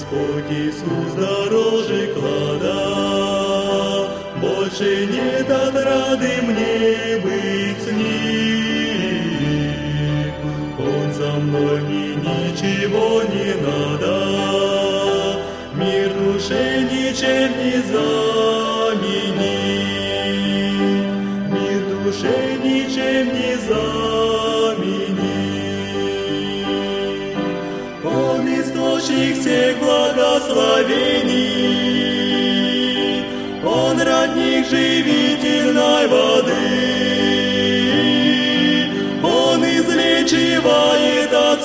Господь Иисус дороже клада, больше нет отрады мне быть с Ним. Он со мной, мне ничего не надо, мир душе ничем не заменит, мир душе ничем не заменит. Он источник всех благословений, Он родник живительной воды, Он излечивает от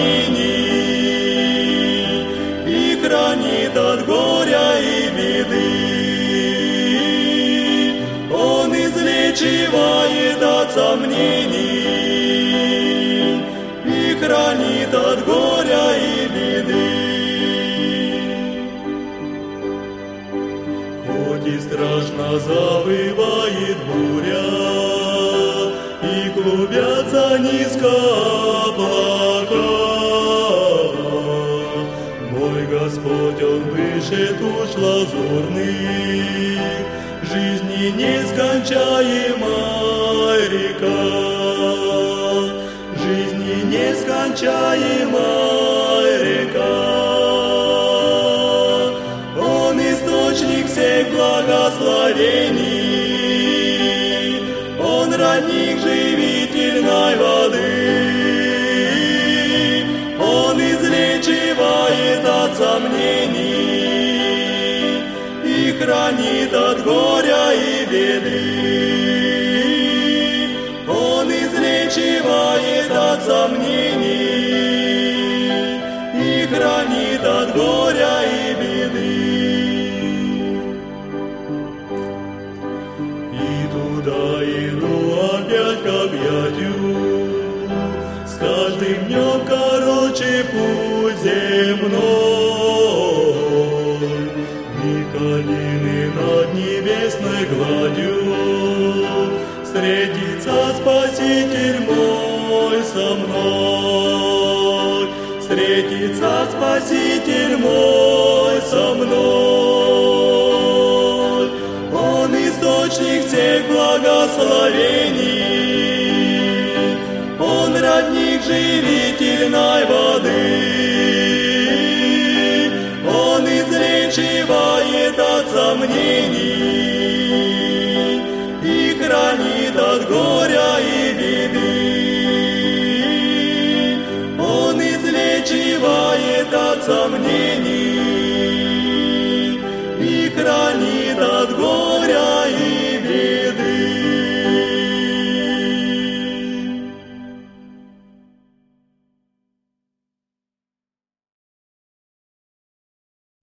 сомнений и хранит от горя и беды. Он излечивает от сомнений и хранит от горя и беды. Хоть и страшно завывает буря, и клубятся низко облака, мой Господь, Он выше туч лазурных, жизни нескончаемая река, жизни нескончаемая река. Он источник всех благословений, Он родник живительной воды, Он излечивает от сомнений и хранит от горя и беды. Он излечивает от сомнений и хранит от горя и беды. И туда иду опять к объятию, с каждым днем короче путь земной. Михалины над небесной гладью встретится Спаситель мой со мной, встретится Спаситель мой со мной. Он источник всех благословений, Он родник живительной воды,